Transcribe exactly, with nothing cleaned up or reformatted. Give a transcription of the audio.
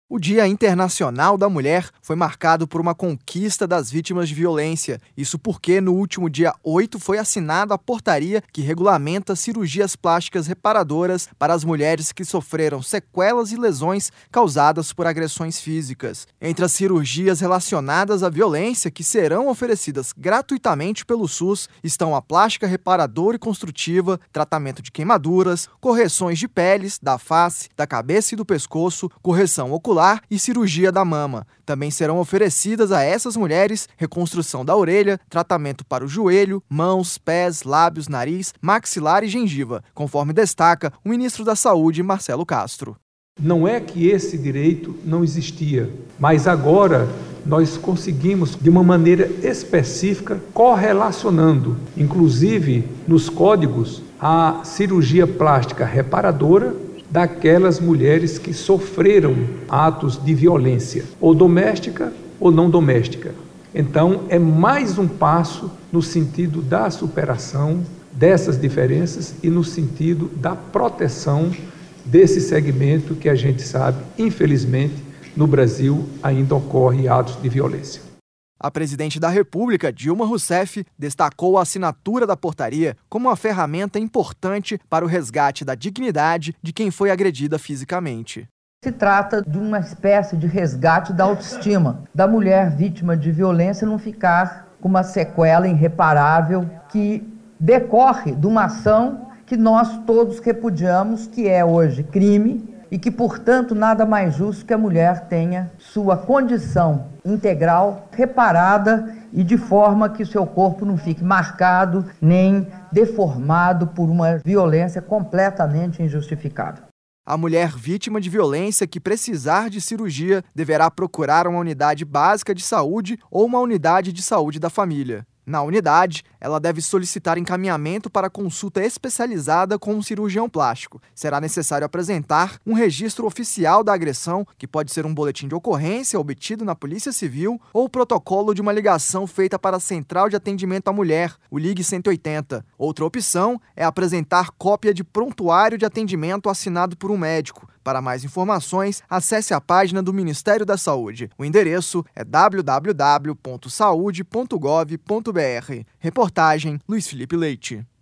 O Dia Internacional da Mulher foi marcado por uma conquista das vítimas de violência. Isso porque, no último dia oito, foi assinada a portaria que regulamenta cirurgias plásticas reparadoras para as mulheres que sofreram sequelas e lesões causadas por agressões físicas. Entre as cirurgias relacionadas à violência que serão oferecidas gratuitamente pelo SUS estão a plástica reparadora e construtiva, tratamento de queimaduras, correções de peles, da face, da cabeça e do pescoço, correção ocular e cirurgia da mama. Também serão oferecidas a essas mulheres reconstrução da orelha, tratamento para o joelho, mãos, pés, lábios, nariz, maxilar e gengiva, conforme destaca o ministro da Saúde, Marcelo Castro. Não é que esse direito não existia, mas agora nós conseguimos, de uma maneira específica, correlacionando, inclusive nos códigos, a cirurgia plástica reparadora daquelas mulheres que sofreram atos de violência, ou doméstica ou não doméstica. Então, é mais um passo no sentido da superação dessas diferenças e no sentido da proteção desse segmento que a gente sabe, infelizmente, no Brasil ainda ocorre atos de violência. A presidente da República, Dilma Rousseff, destacou a assinatura da portaria como uma ferramenta importante para o resgate da dignidade de quem foi agredida fisicamente. Se trata de uma espécie de resgate da autoestima da mulher vítima de violência não ficar com uma sequela irreparável que decorre de uma ação que nós todos repudiamos, que é hoje crime, e que, portanto, nada mais justo que a mulher tenha sua condição integral reparada e de forma que o seu corpo não fique marcado nem deformado por uma violência completamente injustificada. A mulher vítima de violência que precisar de cirurgia deverá procurar uma unidade básica de saúde ou uma unidade de saúde da família. Na unidade, ela deve solicitar encaminhamento para consulta especializada com um cirurgião plástico. Será necessário apresentar um registro oficial da agressão, que pode ser um boletim de ocorrência obtido na Polícia Civil ou o protocolo de uma ligação feita para a Central de Atendimento à Mulher, o Ligue cento e oitenta. Outra opção é apresentar cópia de prontuário de atendimento assinado por um médico. Para mais informações, acesse a página do Ministério da Saúde. O endereço é w w w ponto saude ponto gov ponto b r. Reportagem Luiz Felipe Leite.